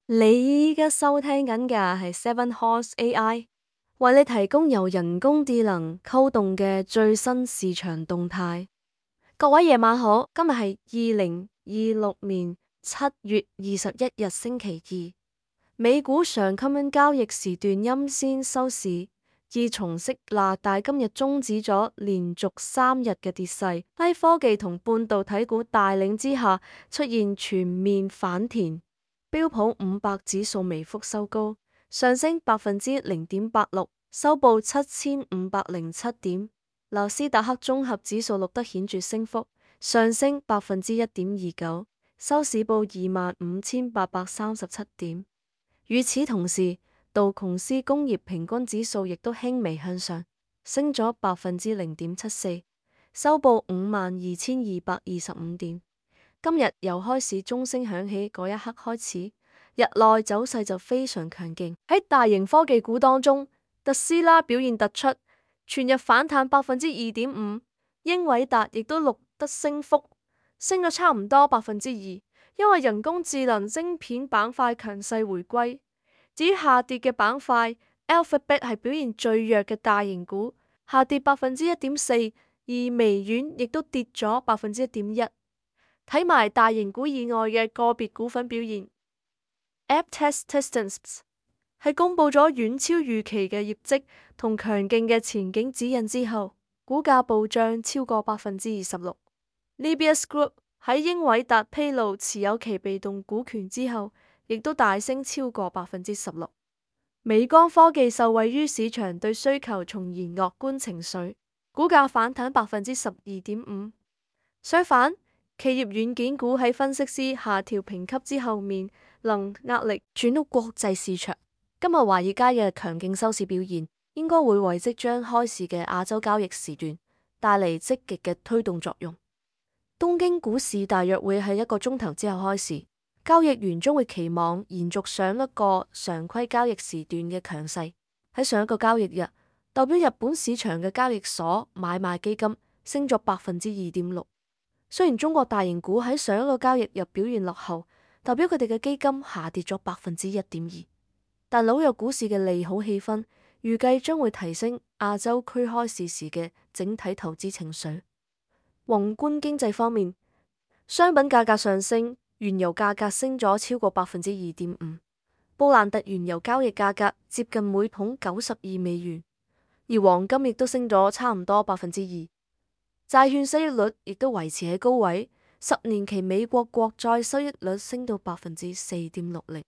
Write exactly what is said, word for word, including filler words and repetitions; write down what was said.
你依家收聽緊嘅係 Seven Horse A I，為你提供由人工智能溝動嘅最新市場動態。各位夜晚好，今日係二零二六年七月二十一日星期二，美股上今日交易時段陰線收市，自從息納大今日終止咗連續三日嘅跌勢，喺科技同半導體股帶領之下出現全面反彈。標普五百指數微幅收高，上升百分之零點八六，收報七千五百零七點。納斯達克綜合指數錄得顯著升幅，上升百分之一點二九，收市報二萬五千八百三十七點。與此同時，道瓊斯工業平均指數亦都輕微向上，升咗百分之零點七四，收報五萬二千二百二十五點。今日由開市鐘聲響起嗰一刻開始，日內走勢就非常強勁。喺大型科技股當中，特斯拉表現突出，全日反彈百分之二點五。英偉達亦都錄得升幅，升咗差唔多百分之二，因為人工智能晶片板塊強勢回歸。至於下跌嘅板塊，Alphabet 係表現最弱嘅大型股，下跌百分之一點四，而微軟亦都跌咗百分之一點一。睇埋大型股以外嘅個別股份表現 ，Apptest Systems 係公布咗遠超預期嘅業績同強勁嘅前景指引之後，股價暴漲超過百分之二十六。Nebius Group 喺英偉達披露持有其被動股權之後，亦都大升超過百分之十六。美光科技受惠於市場對需求重燃樂觀情緒，股價反彈百分之十二點五。相反，企業軟件股喺分析師下調評級之後面臨壓力，轉到國際市場。今日華爾街嘅強勁收市表現，應該會為即將開市嘅亞洲交易時段帶嚟積極嘅推動作用。東京股市大約會喺一個鐘頭之後開市，交易員將會期望延續上一個常規交易時段嘅強勢。喺上一個交易日，代表日本市場嘅交易所買賣基金升咗百分之二點六。雖然中國大型股喺上一個交易日表現落後，代表佢哋嘅基金下跌咗百分之一點二，但紐約股市嘅利好氣氛預計將會提升亞洲區開市時嘅整體投資情緒。宏觀經濟方面，商品價格上升，原油價格升咗超過百分之二點五，布蘭特原油交易價格接近每桶九十二美元，而黃金亦都升咗差唔多百分之二。債券收益率亦都維持喺高位，十年期美國國債收益率升到百分之四點六零。